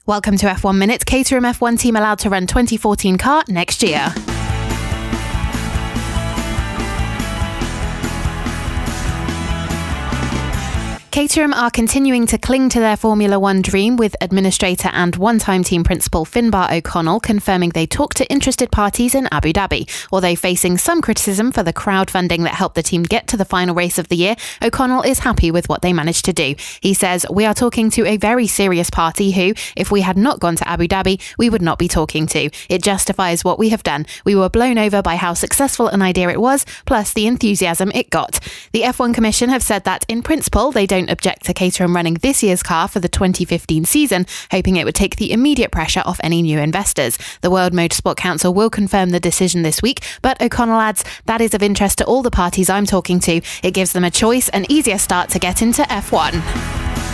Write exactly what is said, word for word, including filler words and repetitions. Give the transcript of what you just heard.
Welcome to F one Minute. Caterham F one team allowed to run twenty fourteen car next year. Caterham are continuing to cling to their Formula One dream, with administrator and one-time team principal Finbar O'Connell confirming they talked to interested parties in Abu Dhabi. Although facing some criticism for the crowdfunding that helped the team get to the final race of the year, O'Connell is happy with what they managed to do. He says, "We are talking to a very serious party who, if we had not gone to Abu Dhabi, we would not be talking to. It justifies what we have done. We were blown over by how successful an idea it was, plus the enthusiasm it got." The F one Commission have said that, in principle, they don't object to Caterham running this year's car for the twenty fifteen season, hoping it would take the immediate pressure off any new investors. The World Motorsport Council will confirm the decision this week, but O'Connell adds, "That is of interest to all the parties I'm talking to. It gives them a choice, an easier start to get into F one."